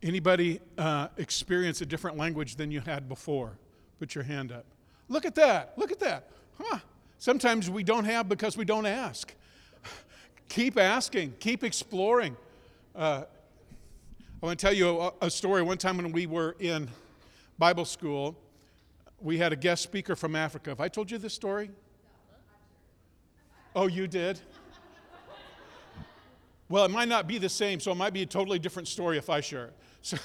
Anybody experience a different language than you had before? Put your hand up. Look at that. Look at that. Huh. Sometimes we don't have because we don't ask. Keep asking. Keep exploring. I want to tell you a story. One time when we were in Bible school, we had a guest speaker from Africa. Have I told you this story? Oh, you did? Well, it might not be the same, so it might be a totally different story if I share it. So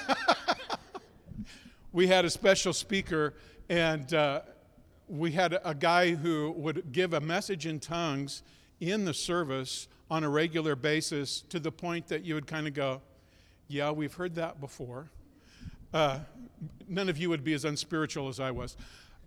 we had a special speaker, and we had a guy who would give a message in tongues in the service on a regular basis to the point that you would kind of go, yeah, we've heard that before. None of you would be as unspiritual as I was.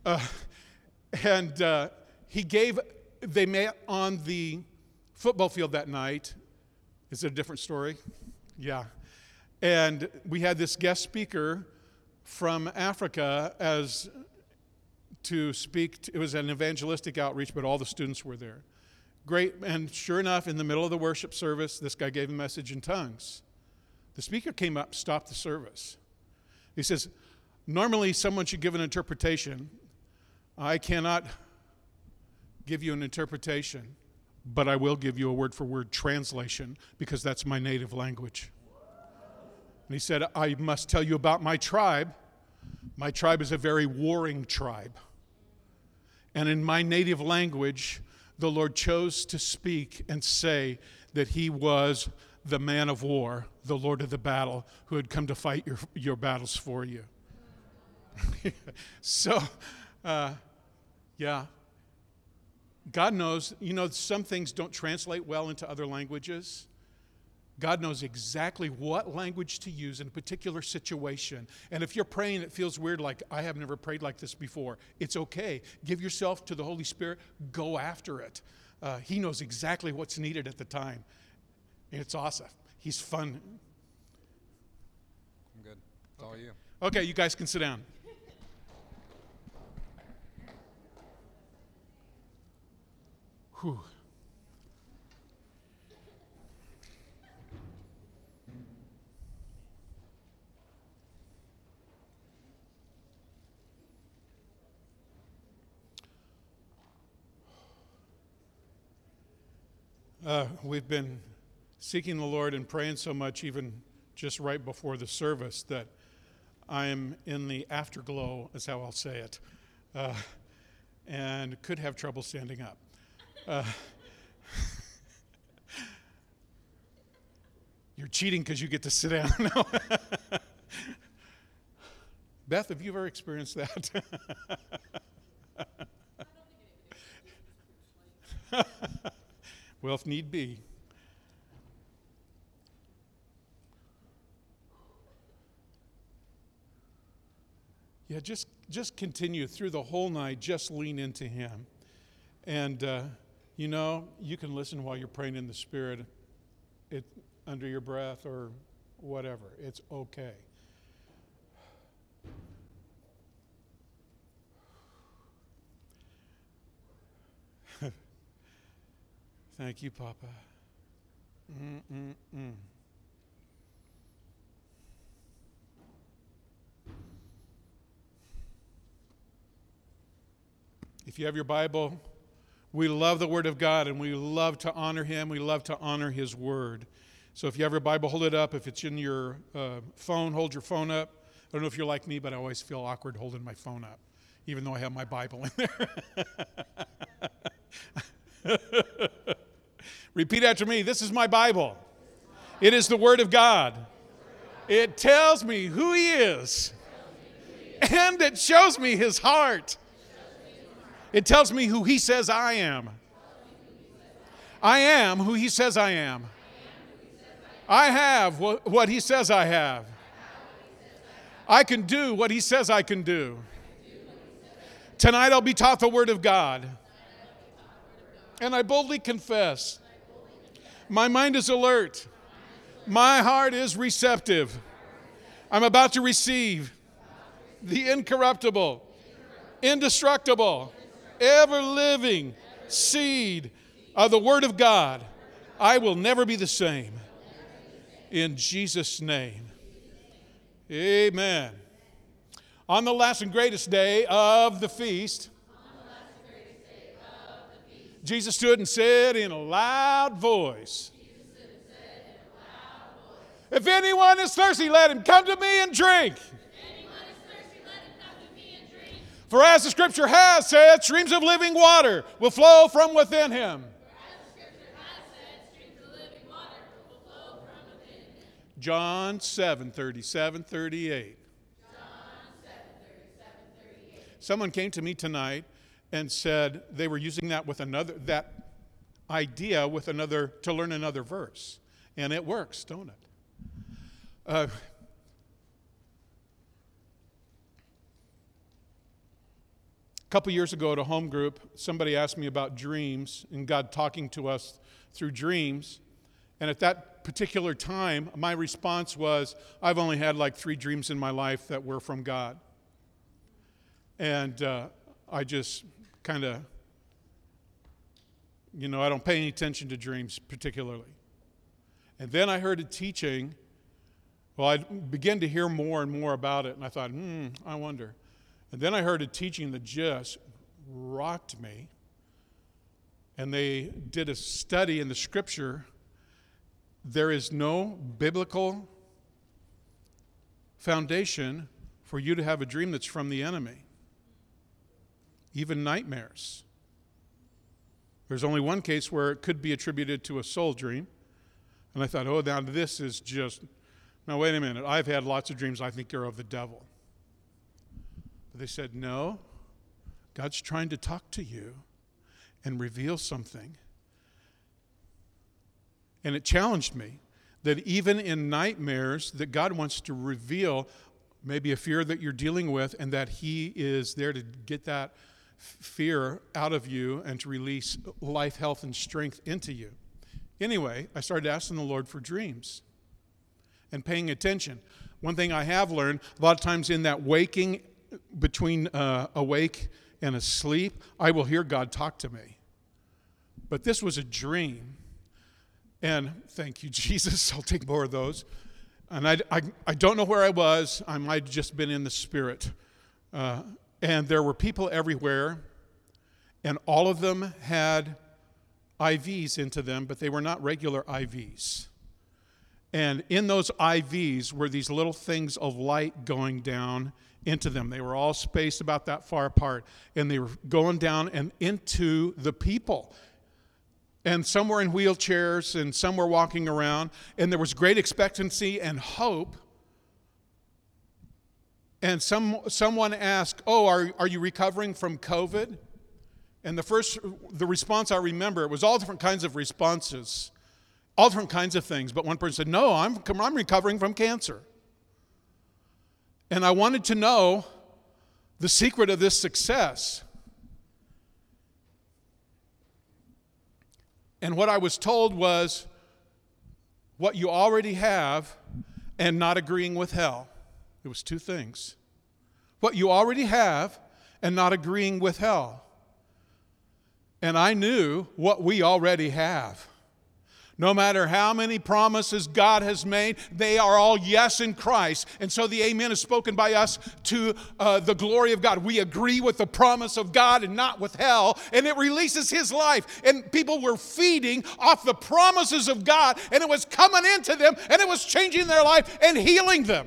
They met on the football field that night. Is it a different story? Yeah. And we had this guest speaker from Africa as to speak. It was an evangelistic outreach, but all the students were there. Great. And sure enough, in the middle of the worship service, this guy gave a message in tongues. The speaker came up, stopped the service. He says, normally someone should give an interpretation. I cannot give you an interpretation, but I will give you a word-for-word translation because that's my native language. And he said, I must tell you about my tribe. My tribe is a very warring tribe. And in my native language, the Lord chose to speak and say that he was the man of war, the Lord of the battle, who had come to fight your battles for you. So, yeah. God knows, some things don't translate well into other languages. God knows exactly what language to use in a particular situation. And if you're praying, it feels weird, like, I have never prayed like this before. It's okay. Give yourself to the Holy Spirit. Go after it. He knows exactly what's needed at the time. And it's awesome. He's fun. I'm good. It's all you. Okay, you guys can sit down. Whew. We've been seeking the Lord and praying so much, even just right before the service, that I am in the afterglow, is how I'll say it, and could have trouble standing up. You're cheating because you get to sit down. No. Beth, have you ever experienced that? Well, if need be. Yeah, just continue through the whole night. Just lean into him. And, you can listen while you're praying in the Spirit, under your breath or whatever. It's okay. Thank you, Papa. If you have your Bible, we love the Word of God, and we love to honor Him. We love to honor His Word. So if you have your Bible, hold it up. If it's in your phone, hold your phone up. I don't know if you're like me, but I always feel awkward holding my phone up, even though I have my Bible in there. Repeat after me. This is my Bible. It is the Word of God. It tells me who He is, and it shows me His heart. It tells me who He says I am. I am who He says I am. I have what He says I have. I can do what He says I can do. Tonight I'll be taught the Word of God. And I boldly confess, my mind is alert. My heart is receptive. I'm about to receive the incorruptible, indestructible, ever-living seed of the Word of God. I will never be the same. In Jesus' name. Amen. On the last and greatest day of the feast, Jesus stood and said in a loud voice, "If anyone is thirsty, let him come to me and drink. For as the scripture has said, streams of living water will flow from within him." John 7:37-38. Someone came to me tonight and said they were using that idea with another to learn another verse. And it works, don't it? A couple years ago at a home group, somebody asked me about dreams and God talking to us through dreams. And at that particular time, my response was, I've only had like 3 dreams in my life that were from God. And I just kind of, I don't pay any attention to dreams particularly. And then I heard a teaching. Well, I began to hear more and more about it, and I thought, I wonder. And then I heard a teaching that just rocked me. And they did a study in the scripture. There is no biblical foundation for you to have a dream that's from the enemy. Even nightmares. There's only one case where it could be attributed to a soul dream. And I thought, now this is just, now wait a minute, I've had lots of dreams I think are of the devil. But they said, no, God's trying to talk to you and reveal something. And it challenged me that even in nightmares, that God wants to reveal maybe a fear that you're dealing with, and that He is there to get that fear out of you and to release life, health, and strength into you. Anyway, I started asking the Lord for dreams and paying attention. One thing I have learned, a lot of times in that waking, between awake and asleep, I will hear God talk to me. But this was a dream. And thank you, Jesus. I'll take more of those. And I don't know where I was. I might have just been in the Spirit. And there were people everywhere, and all of them had IVs into them, but they were not regular IVs. And in those IVs were these little things of light going down into them. They were all spaced about that far apart, and they were going down and into the people. And some were in wheelchairs, and some were walking around, and there was great expectancy and hope. And someone asked, are you recovering from COVID? And the response I remember, it was all different kinds of responses, all different kinds of things. But one person said, no, I'm recovering from cancer. And I wanted to know the secret of this success. And what I was told was what you already have and not agreeing with hell. It was 2 things. What you already have and not agreeing with hell. And I knew what we already have. No matter how many promises God has made, they are all yes in Christ. And so the amen is spoken by us to the glory of God. We agree with the promise of God and not with hell. And it releases His life. And people were feeding off the promises of God. And it was coming into them. And it was changing their life and healing them.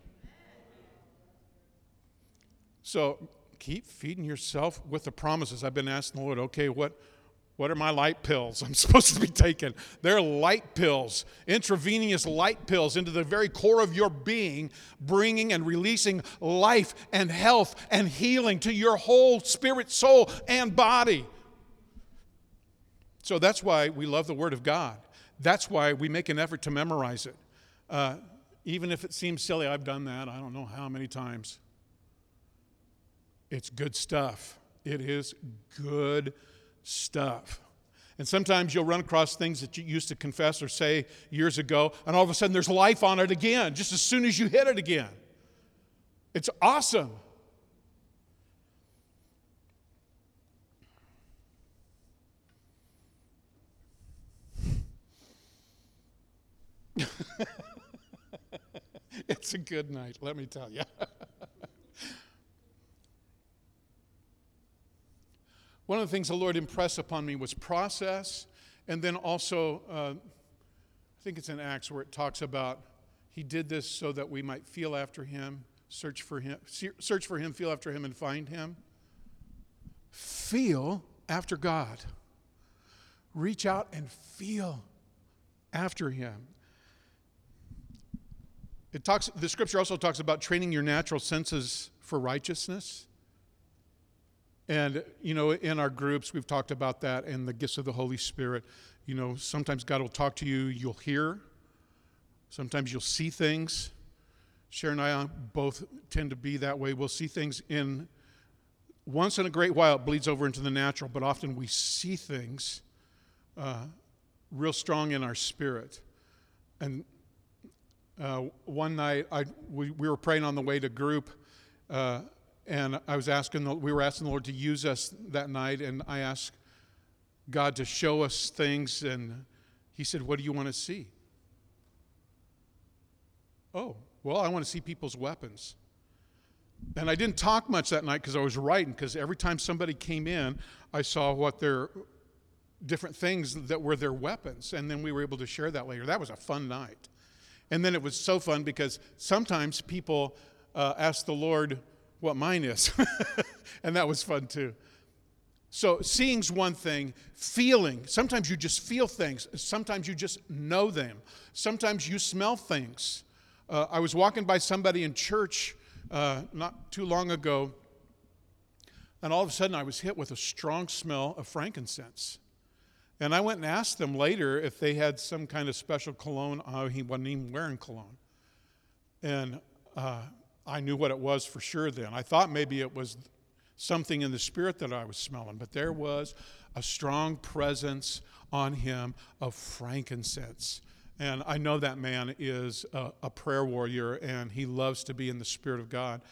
So keep feeding yourself with the promises. I've been asking the Lord, okay, what are my light pills I'm supposed to be taking? They're light pills, intravenous light pills into the very core of your being, bringing and releasing life and health and healing to your whole spirit, soul, and body. So that's why we love the Word of God. That's why we make an effort to memorize it. Even if it seems silly, I've done that I don't know how many times. It's good stuff. It is good stuff. And sometimes you'll run across things that you used to confess or say years ago, and all of a sudden there's life on it again, just as soon as you hit it again. It's awesome. It's a good night, let me tell you. One of the things the Lord impressed upon me was process, and then also, I think it's in Acts where it talks about he did this so that we might feel after him, search for him, feel after him, and find him. Feel after God. Reach out and feel after him. The scripture also talks about training your natural senses for righteousness. And, in our groups, we've talked about that and the gifts of the Holy Spirit. Sometimes God will talk to you, you'll hear. Sometimes you'll see things. Sharon and I both tend to be that way. We'll see things once in a great while, it bleeds over into the natural, but often we see things real strong in our spirit. And one night, we were praying on the way to group, and we were asking the Lord to use us that night, and I asked God to show us things, and he said, "What do you want to see?" "Oh, well, I want to see people's weapons." And I didn't talk much that night because I was writing, because every time somebody came in, I saw what their different things that were their weapons, and then we were able to share that later. That was a fun night. And then it was so fun because sometimes people ask the Lord what mine is, and that was fun too. So seeing's one thing. Feeling, sometimes you just feel things. Sometimes you just know them. Sometimes you smell things. I was walking by somebody in church not too long ago, and all of a sudden I was hit with a strong smell of frankincense. And I went and asked them later if they had some kind of special cologne. Oh, he wasn't even wearing cologne. And I knew what it was for sure then. I thought maybe it was something in the spirit that I was smelling, but there was a strong presence on him of frankincense. And I know that man is a prayer warrior, and he loves to be in the Spirit of God.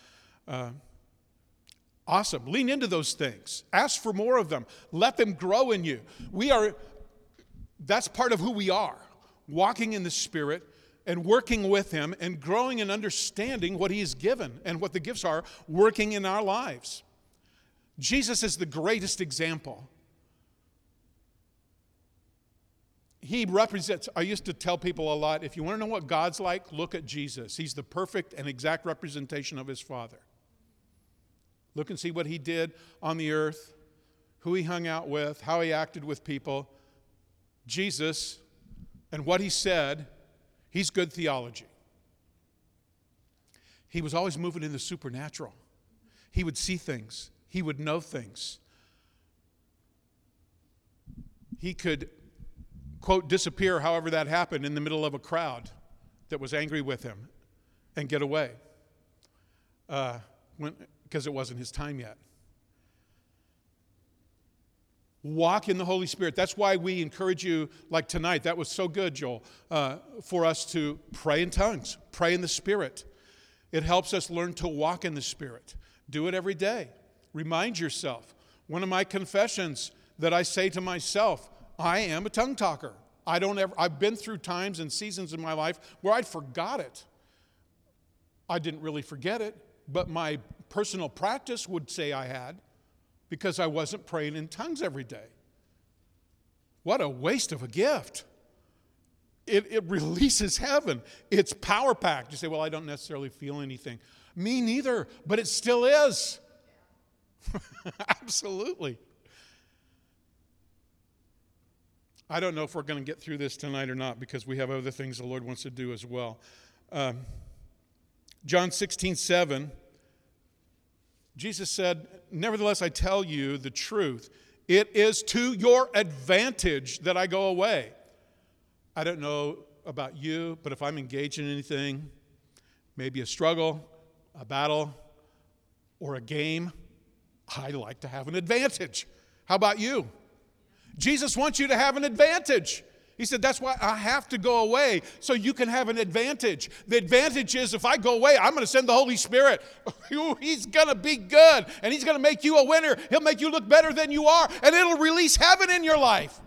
Awesome. Lean into those things. Ask for more of them. Let them grow in you. That's part of who we are, walking in the Spirit and working with him and growing and understanding what he has given and what the gifts are working in our lives. Jesus is the greatest example. He represents, I used to tell people a lot, if you want to know what God's like, look at Jesus. He's the perfect and exact representation of his Father. Look and see what he did on the earth, who he hung out with, how he acted with people. Jesus and what he said, he's good theology. He was always moving in the supernatural. He would see things. He would know things. He could, quote, disappear, however that happened, in the middle of a crowd that was angry with him and get away because it wasn't his time yet. Walk in the Holy Spirit. That's why we encourage you, like tonight, that was so good, Joel, for us to pray in tongues, pray in the Spirit. It helps us learn to walk in the Spirit. Do it every day. Remind yourself. One of my confessions that I say to myself, I am a tongue talker. I've been through times and seasons in my life where I'd forgot it. I didn't really forget it, but my personal practice would say I had, because I wasn't praying in tongues every day. What a waste of a gift. It releases heaven. It's power-packed. You say, well, I don't necessarily feel anything. Me neither, but it still is. Absolutely. I don't know if we're going to get through this tonight or not, because we have other things the Lord wants to do as well. John 16:7, Jesus said, nevertheless, I tell you the truth. It is to your advantage that I go away. I don't know about you, but if I'm engaged in anything, maybe a struggle, a battle, or a game, I like to have an advantage. How about you? Jesus wants you to have an advantage. He said, that's why I have to go away, so you can have an advantage. The advantage is if I go away, I'm going to send the Holy Spirit. He's going to be good, and he's going to make you a winner. He'll make you look better than you are, and it'll release heaven in your life.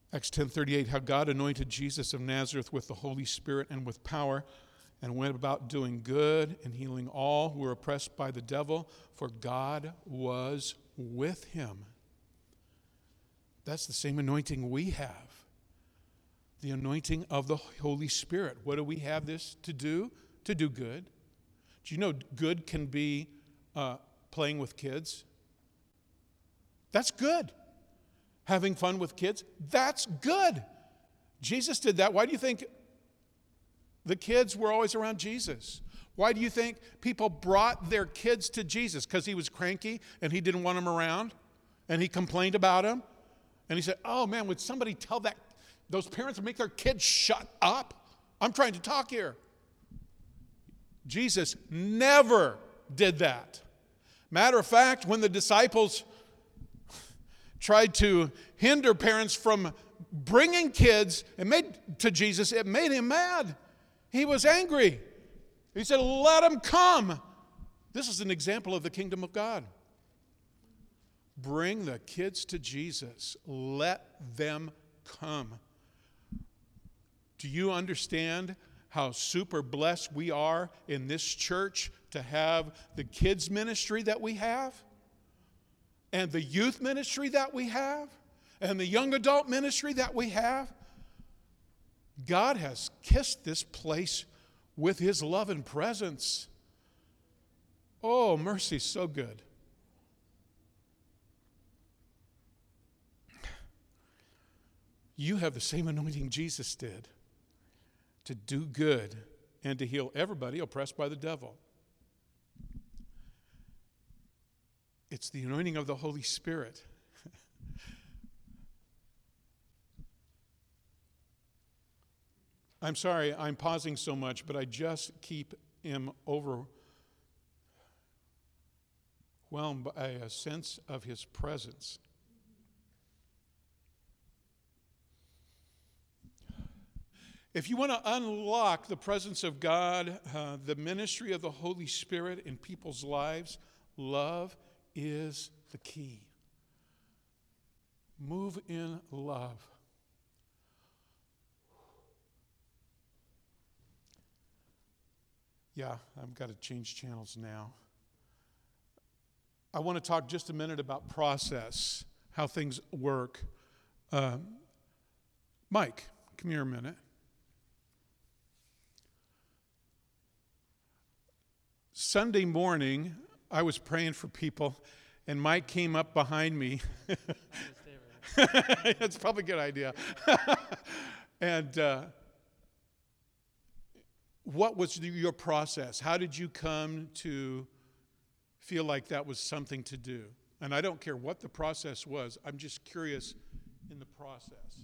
Acts 10:38, how God anointed Jesus of Nazareth with the Holy Spirit and with power, and went about doing good and healing all who were oppressed by the devil, for God was with him. That's the same anointing we have. The anointing of the Holy Spirit. What do we have this to do? To do good. Do you know good can be playing with kids? That's good. Having fun with kids? That's good. Jesus did that. Why do you think the kids were always around Jesus? Why do you think people brought their kids to Jesus? Because he was cranky and he didn't want them around and he complained about them? And he said, oh man, would somebody tell those parents to make their kids shut up? I'm trying to talk here. Jesus never did that. Matter of fact, when the disciples tried to hinder parents from bringing kids to Jesus, it made him mad. He was angry. He said, let them come. This is an example of the kingdom of God. Bring the kids to Jesus. Let them come. Do you understand how super blessed we are in this church to have the kids ministry that we have? And the youth ministry that we have? And the young adult ministry that we have? God has kissed this place with his love and presence. Oh, mercy, so good. You have the same anointing Jesus did to do good and to heal everybody oppressed by the devil. It's the anointing of the Holy Spirit. I'm sorry I'm pausing so much, but I just am overwhelmed by a sense of his presence. If you want to unlock the presence of God, the ministry of the Holy Spirit in people's lives, love is the key. Move in love. Yeah, I've got to change channels now. I want to talk just a minute about process, how things work. Mike, come here a minute. Sunday morning, I was praying for people, and Mike came up behind me. That's probably a good idea. And what was your process? How did you come to feel like that was something to do? And I don't care what the process was. I'm just curious in the process.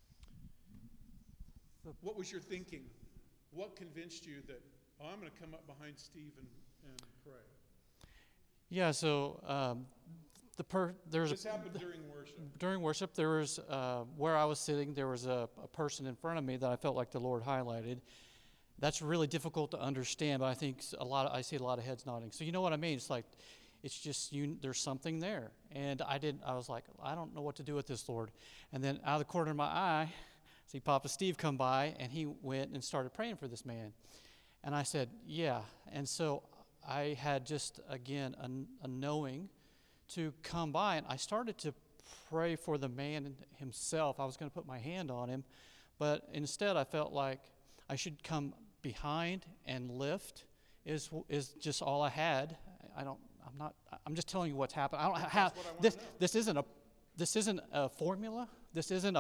What was your thinking? What convinced you that, I'm going to come up behind Steve and pray? Yeah, so This happened during worship. During worship, there was where I was sitting. There was a person in front of me that I felt like the Lord highlighted. That's really difficult to understand, but I think I see a lot of heads nodding. So you know what I mean? It's like, it's just there's something there, and I was like, I don't know what to do with this, Lord. And then out of the corner of my eye, I see Papa Steve come by, and he went and started praying for this man. And I said, yeah. And so I had just, again, a knowing to come by, and I started to pray for the man himself. I was going to put my hand on him, but instead I felt like I should come behind and lift is just all I had. I'm just telling you what's happened. I don't have this isn't a formula. This isn't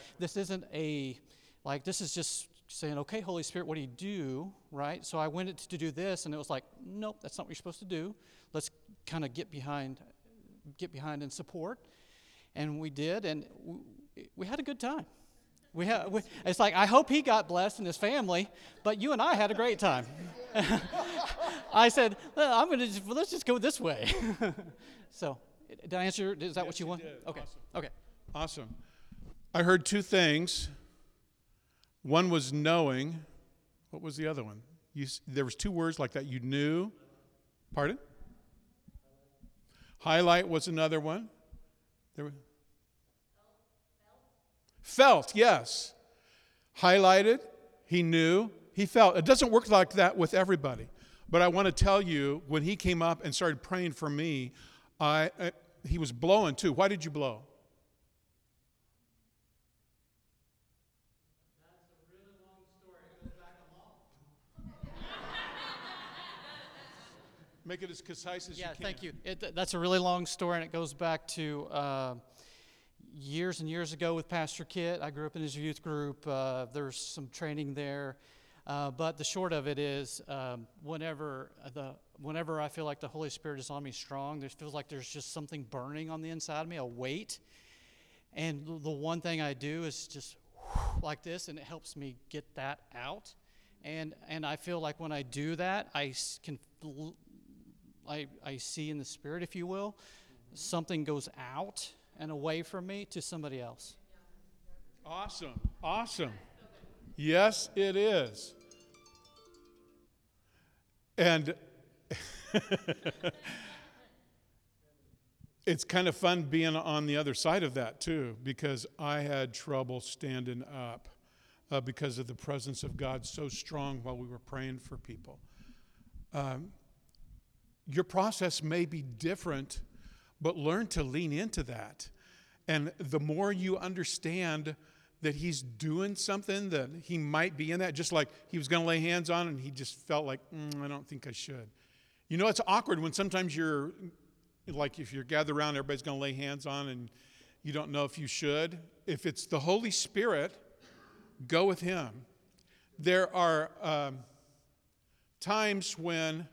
just saying, okay, Holy Spirit, what do you do, right? So I went to do this, and it was like, nope, that's not what you're supposed to do. Let's kind of get behind and support. And we did, and we had a good time. It's like, I hope he got blessed and his family, but you and I had a great time. I said, well, let's just go this way. So, did I answer? Is that what you want? Did. Okay. Awesome. Okay. Awesome. I heard two things. One was knowing. What was the other one? There was two words like that. You knew. Pardon? Highlight was another one. Felt, yes. Highlighted, he knew, he felt. It doesn't work like that with everybody. But I want to tell you, when he came up and started praying for me, he was blowing too. Why did you blow? That's a really long story. It goes back a long. Make it as concise as you can. Yeah, thank you. That's a really long story, and it goes back to years and years ago with Pastor Kit. I grew up in his youth group. There's some training there. But the short of it is, whenever I feel like the Holy Spirit is on me strong, there feels like there's just something burning on the inside of me, a weight. And the one thing I do is just like this, and it helps me get that out. And I feel like when I do that, I see in the Spirit, if you will, something goes out and away from me to somebody else. Awesome. Awesome. Yes, it is. And it's kind of fun being on the other side of that too, because I had trouble standing up because of the presence of God so strong while we were praying for people. Your process may be different, but learn to lean into that. And the more you understand that he's doing something, that he might be in that, just like he was going to lay hands on and he just felt like, I don't think I should. You know, it's awkward when sometimes you're, like if you're gathered around, everybody's going to lay hands on and you don't know if you should. If it's the Holy Spirit, go with him. There are times when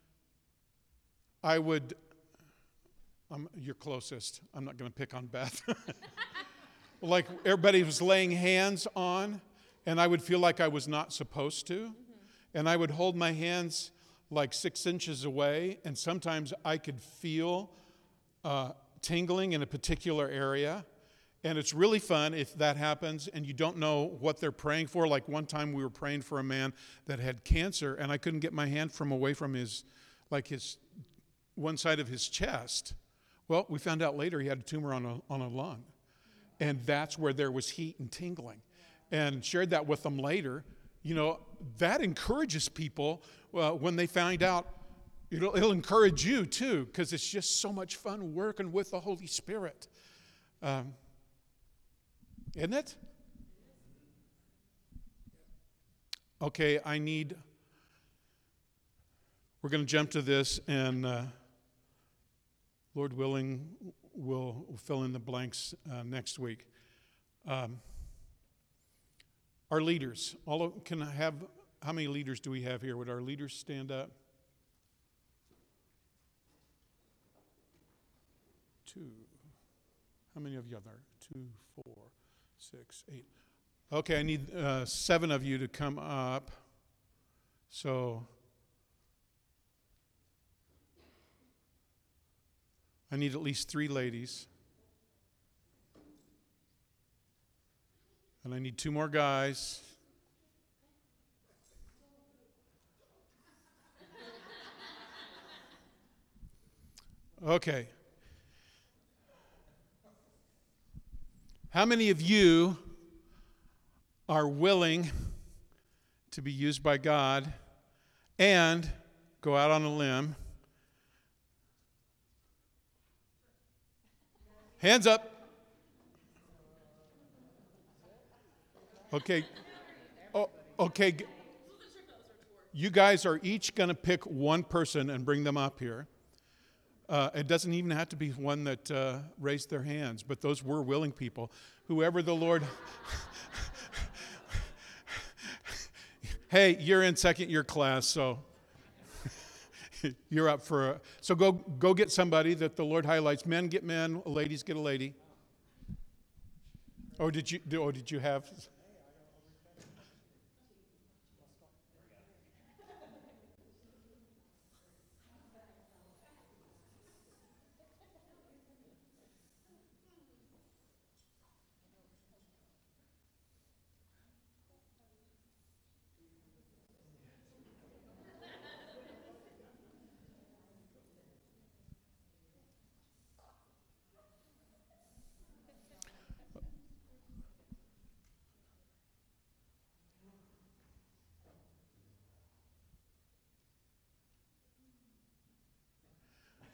I would, you're closest. I'm not going to pick on Beth. Like everybody was laying hands on, and I would feel like I was not supposed to. And I would hold my hands like 6 inches away, and sometimes I could feel tingling in a particular area. And it's really fun if that happens and you don't know what they're praying for. Like one time we were praying for a man that had cancer, and I couldn't get my hand from away from his one side of his chest. Well, we found out later he had a tumor on a lung. And that's where there was heat and tingling. And shared that with them later. You know, that encourages people when they find out. It'll encourage you too, because it's just so much fun working with the Holy Spirit. Isn't it? Okay, we're going to jump to this, and Lord willing, we'll fill in the blanks next week. Our leaders, how many leaders do we have here? Would our leaders stand up? 2. How many of you are there? 2, 4, 6, 8. Okay, I need 7 of you to come up. So I need at least 3 ladies. And I need 2 more guys. Okay. How many of you are willing to be used by God and go out on a limb? Hands up. Okay. Oh, okay. You guys are each going to pick one person and bring them up here. It doesn't even have to be one that raised their hands, but those were willing people. Whoever the Lord... Hey, you're in second year class, so you're up for... So go get somebody that the Lord highlights. Men get men, ladies get a lady. Or did you have...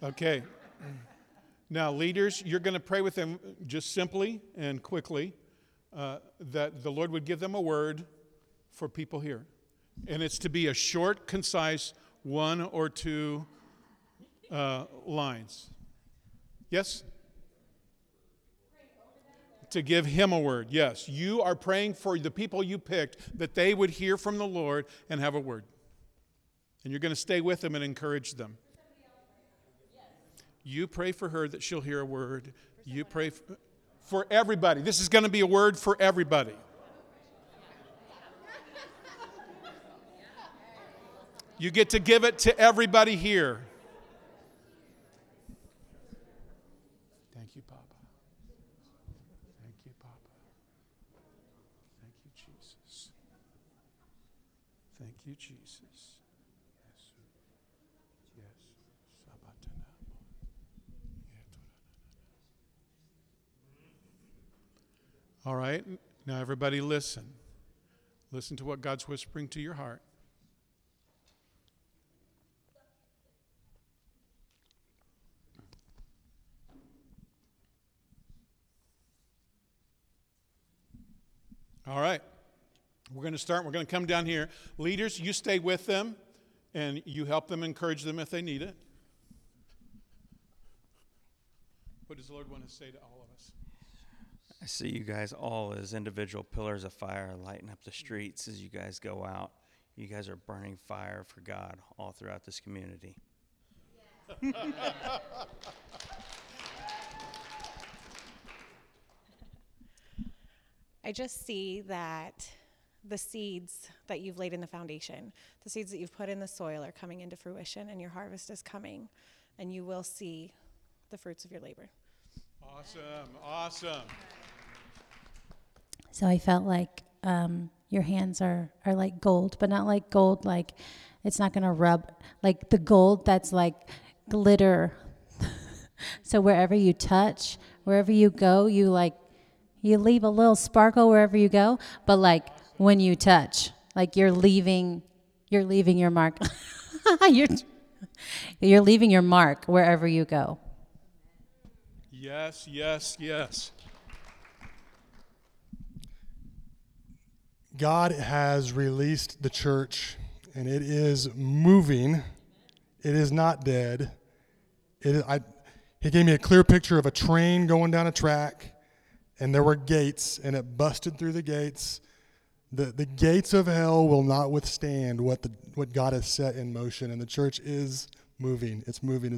Okay. Now, leaders, you're going to pray with them just simply and quickly that the Lord would give them a word for people here. And it's to be a short, concise, 1 or 2 lines. Yes? To give him a word. Yes. You are praying for the people you picked that they would hear from the Lord and have a word. And you're going to stay with them and encourage them. You pray for her that she'll hear a word. You pray for everybody. This is going to be a word for everybody. You get to give it to everybody here. Thank you, Papa. Thank you, Papa. Thank you, Jesus. Thank you, Jesus. All right, now everybody listen. Listen to what God's whispering to your heart. All right, we're going to start. We're going to come down here. Leaders, you stay with them, and you help them, encourage them if they need it. What does the Lord want to say to all of us? I see you guys all as individual pillars of fire lighting up the streets as you guys go out. You guys are burning fire for God all throughout this community. I just see that the seeds that you've laid in the foundation, the seeds that you've put in the soil are coming into fruition, and your harvest is coming, and you will see the fruits of your labor. Awesome. So I felt like your hands are like gold, but not like gold, like it's not going to rub, like the gold that's like glitter. So wherever you touch, wherever you go, you leave a little sparkle wherever you go, but like when you touch, like you're leaving your mark. You're leaving your mark wherever you go. Yes. God has released the church, and it is moving. It is not dead. He gave me a clear picture of a train going down a track, and there were gates, and it busted through the gates. The gates of hell will not withstand what God has set in motion, and the church is moving. It's moving.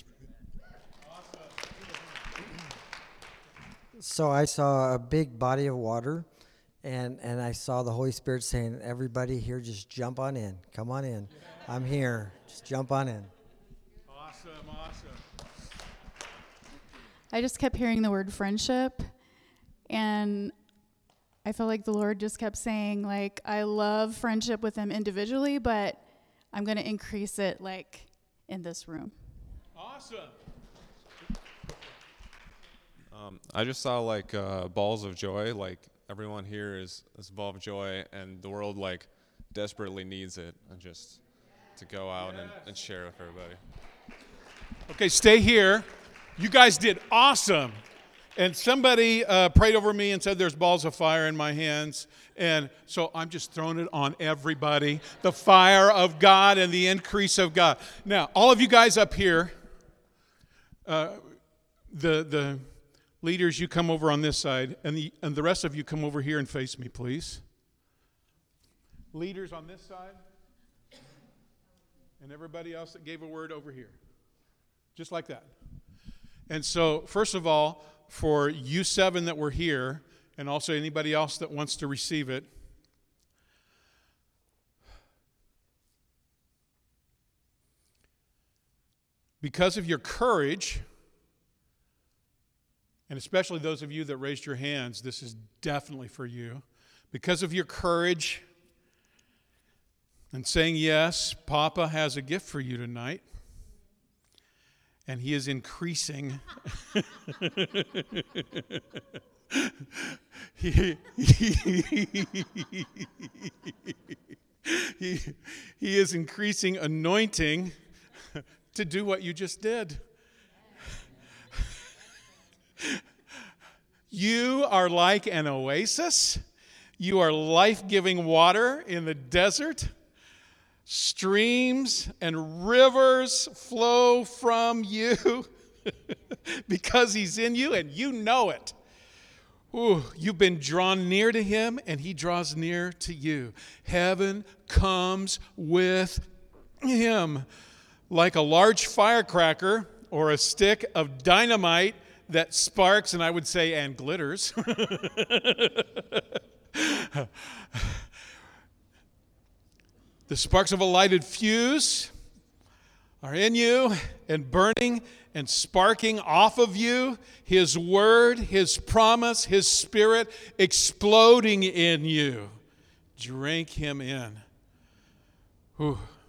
So I saw a big body of water, and I saw the Holy Spirit saying, everybody here, just jump on in. Come on in. I'm here. Just jump on in. Awesome. I just kept hearing the word friendship, and I felt like the Lord just kept saying, like, I love friendship with them individually, but I'm going to increase it, like, in this room. Awesome. I just saw like balls of joy. Like everyone here is a ball of joy, and the world like desperately needs it, and just to go out and share with everybody. Okay, stay here. You guys did awesome. And somebody prayed over me and said there's balls of fire in my hands. And so I'm just throwing it on everybody. The fire of God and the increase of God. Now, all of you guys up here, the leaders, you come over on this side, and the rest of you come over here and face me, please. Leaders on this side, and everybody else that gave a word over here. Just like that. And so, first of all, for you 7 that were here, and also anybody else that wants to receive it, because of your courage, and especially those of you that raised your hands, this is definitely for you. Because of your courage and saying yes, Papa has a gift for you tonight. And he is increasing. he is increasing anointing to do what you just did. You are like an oasis. You are life-giving water in the desert. Streams and rivers flow from you because he's in you and you know it. Ooh, you've been drawn near to him and he draws near to you. Heaven comes with him like a large firecracker or a stick of dynamite that sparks, and I would say, and glitters. The sparks of a lighted fuse are in you and burning and sparking off of you. His word, his promise, his spirit exploding in you. Drink him in. Whew.